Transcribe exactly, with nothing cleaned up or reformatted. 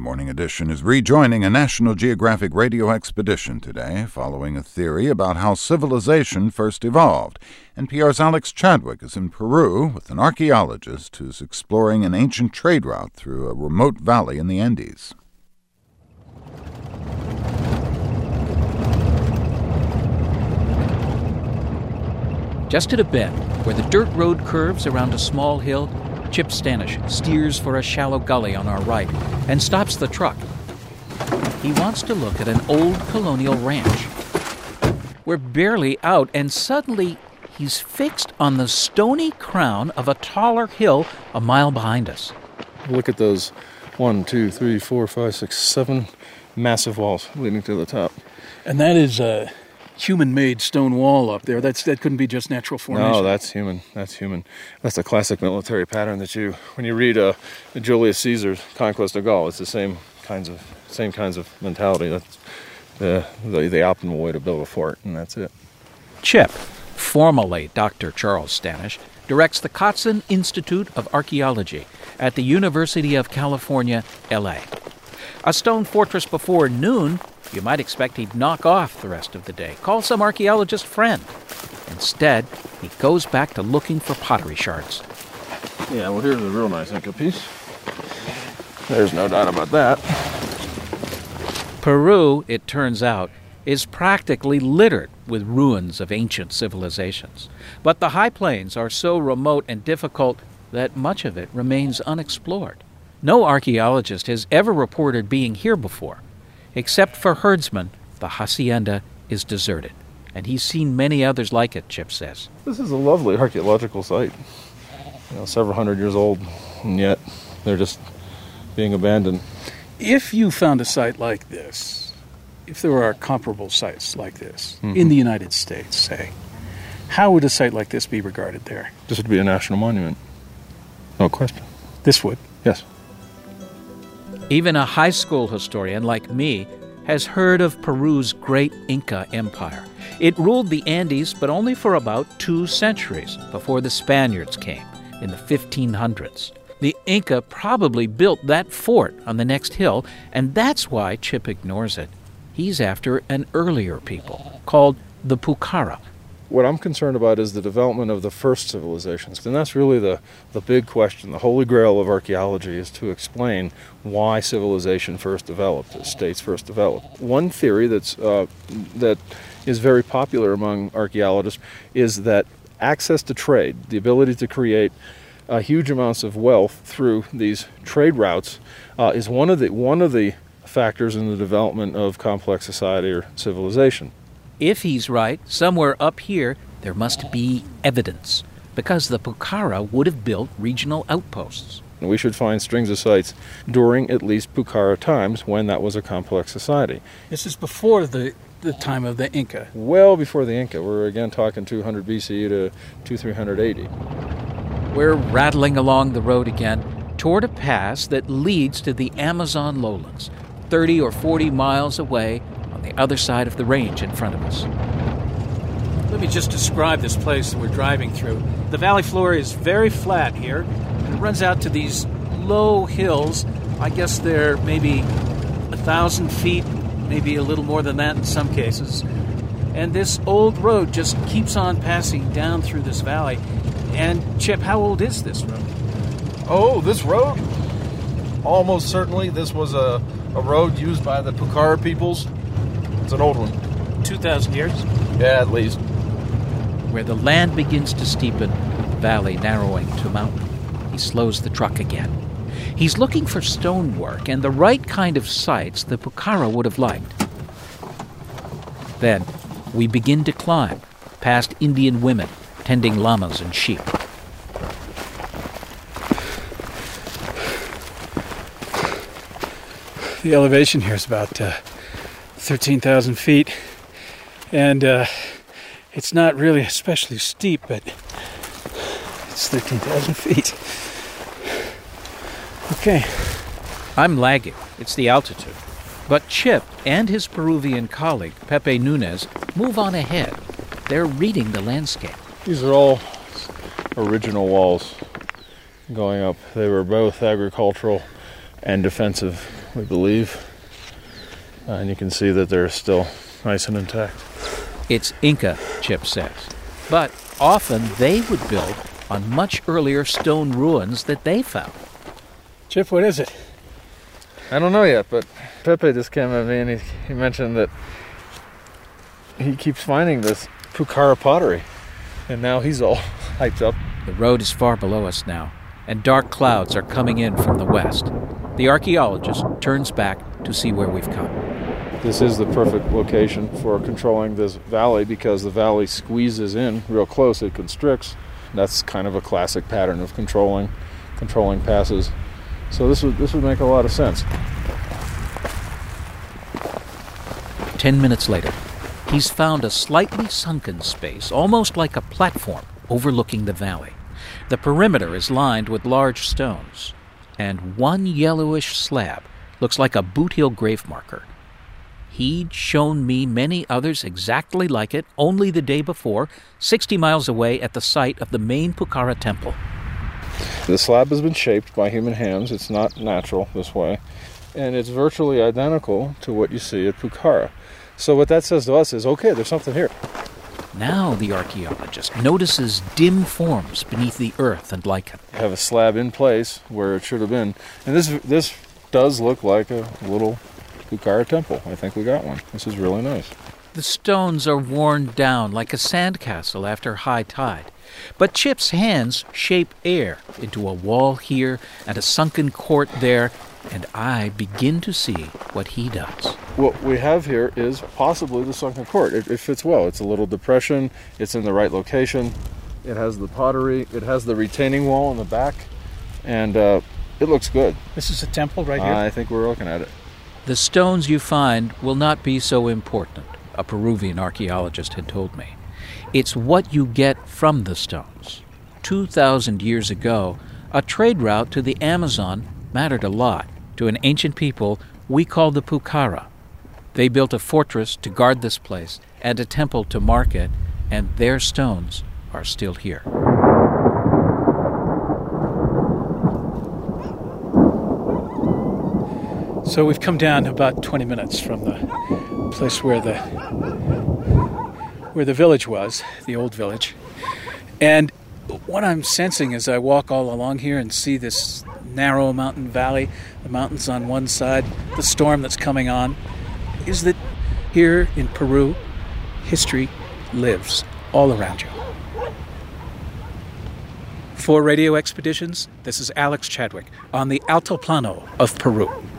Morning Edition is rejoining a National Geographic radio expedition today, following a theory about how civilization first evolved. N P R's Alex Chadwick is in Peru with an archaeologist who's exploring an ancient trade route through a remote valley in the Andes. Just at a bend, where the dirt road curves around a small hill, Chip Stanish steers for a shallow gully on our right and stops the truck. He wants to look at an old colonial ranch. We're barely out, and suddenly he's fixed on the stony crown of a taller hill a mile behind us. Look at those one, two, three, four, five, six, seven massive walls leading to the top. And that is a human-made stone wall up there. That's that couldn't be just natural formation. No, that's human. That's human. That's a classic military pattern that you, when you read uh, Julius Caesar's Conquest of Gaul, it's the same kinds of same kinds of mentality. That's the the, the optimal way to build a fort, and that's it. Chip, formerly Doctor Charles Stanish, directs the Kotzen Institute of Archaeology at the University of California, L A. A stone fortress before noon, you might expect he'd knock off the rest of the day, call some archaeologist friend. Instead, he goes back to looking for pottery shards. Yeah, well, here's a real nice Inca piece. There's no doubt about that. Peru, it turns out, is practically littered with ruins of ancient civilizations. But the high plains are so remote and difficult that much of it remains unexplored. No archaeologist has ever reported being here before. Except for herdsmen, the hacienda is deserted. And he's seen many others like it, Chip says. This is a lovely archaeological site. You know, several hundred years old, and yet they're just being abandoned. If you found a site like this, if there are comparable sites like this mm-hmm. in the United States, say, how would a site like this be regarded there? This would be a national monument. No question. This would? Yes. Even a high school historian like me has heard of Peru's great Inca Empire. It ruled the Andes, but only for about two centuries before the Spaniards came in the fifteen hundreds. The Inca probably built that fort on the next hill, and that's why Chip ignores it. He's after an earlier people called the Pucara. What I'm concerned about is the development of the first civilizations. And that's really the, the big question. The holy grail of archaeology is to explain why civilization first developed, states first developed. One theory that's uh, that is very popular among archaeologists is that access to trade, the ability to create uh, huge amounts of wealth through these trade routes, uh, is one of the one of the factors in the development of complex society or civilization. If he's right, somewhere up here, there must be evidence, because the Pucara would have built regional outposts. We should find strings of sites during at least Pucara times when that was a complex society. This is before the, the time of the Inca. Well before the Inca. We're again talking two hundred B C to two three hundred A D. We're rattling along the road again toward a pass that leads to the Amazon lowlands, thirty or forty miles away on the other side of the range in front of us. Let me just describe this place that we're driving through. The valley floor is very flat here, and it runs out to these low hills. I guess they're maybe a thousand feet, maybe a little more than that in some cases. And this old road just keeps on passing down through this valley. And, Chip, how old is this road? Oh, this road? Almost certainly this was a, a road used by the Pucara peoples. It's an old one. two thousand years? Yeah, at least. Where the land begins to steepen, the valley narrowing to mountain, he slows the truck again. He's looking for stonework and the right kind of sites the Pucara would have liked. Then, we begin to climb, past Indian women tending llamas and sheep. The elevation here is about uh, thirteen thousand feet, and uh, it's not really especially steep, but it's thirteen thousand feet. Okay. I'm lagging. It's the altitude. But Chip and his Peruvian colleague, Pepe Nunez, move on ahead. They're reading the landscape. These are all original walls going up. They were both agricultural and defensive we believe. Uh, and you can see that they're still nice and intact. It's Inca, Chip says. But often they would build on much earlier stone ruins that they found. Chip, what is it? I don't know yet, but Pepe just came at me and he, he mentioned that he keeps finding this Pucara pottery. And now he's all hyped up. The road is far below us now, and dark clouds are coming in from the west. The archaeologist turns back to see where we've come. This is the perfect location for controlling this valley because the valley squeezes in real close, it constricts. That's kind of a classic pattern of controlling controlling passes. So this would this would make a lot of sense. Ten minutes later, he's found a slightly sunken space, almost like a platform overlooking the valley. The perimeter is lined with large stones, and one yellowish slab looks like a boot heel grave marker. He'd shown me many others exactly like it only the day before, sixty miles away at the site of the main Pucara temple. The slab has been shaped by human hands. It's not natural this way. And it's virtually identical to what you see at Pucara. So what that says to us is, okay, there's something here. Now the archaeologist notices dim forms beneath the earth and lichen. You have a slab in place where it should have been. And this this does look like a little Pucara temple. I think we got one. This is really nice. The stones are worn down like a sandcastle after high tide. But Chip's hands shape air into a wall here and a sunken court there, and I begin to see what he does. What we have here is possibly the sunken court. It, it fits well. It's a little depression. It's in the right location. It has the pottery. It has the retaining wall in the back. And uh, it looks good. This is a temple right here? Uh, I think we're looking at it. The stones you find will not be so important, a Peruvian archaeologist had told me. It's what you get from the stones. Two thousand years ago, a trade route to the Amazon mattered a lot to an ancient people we call the Pucara. They built a fortress to guard this place and a temple to mark it, and their stones are still here. So we've come down about twenty minutes from the place where the where the village was, the old village. And what I'm sensing as I walk all along here and see this narrow mountain valley, the mountains on one side, the storm that's coming on, is that here in Peru, history lives all around you. For Radio Expeditions, this is Alex Chadwick on the Altiplano of Peru.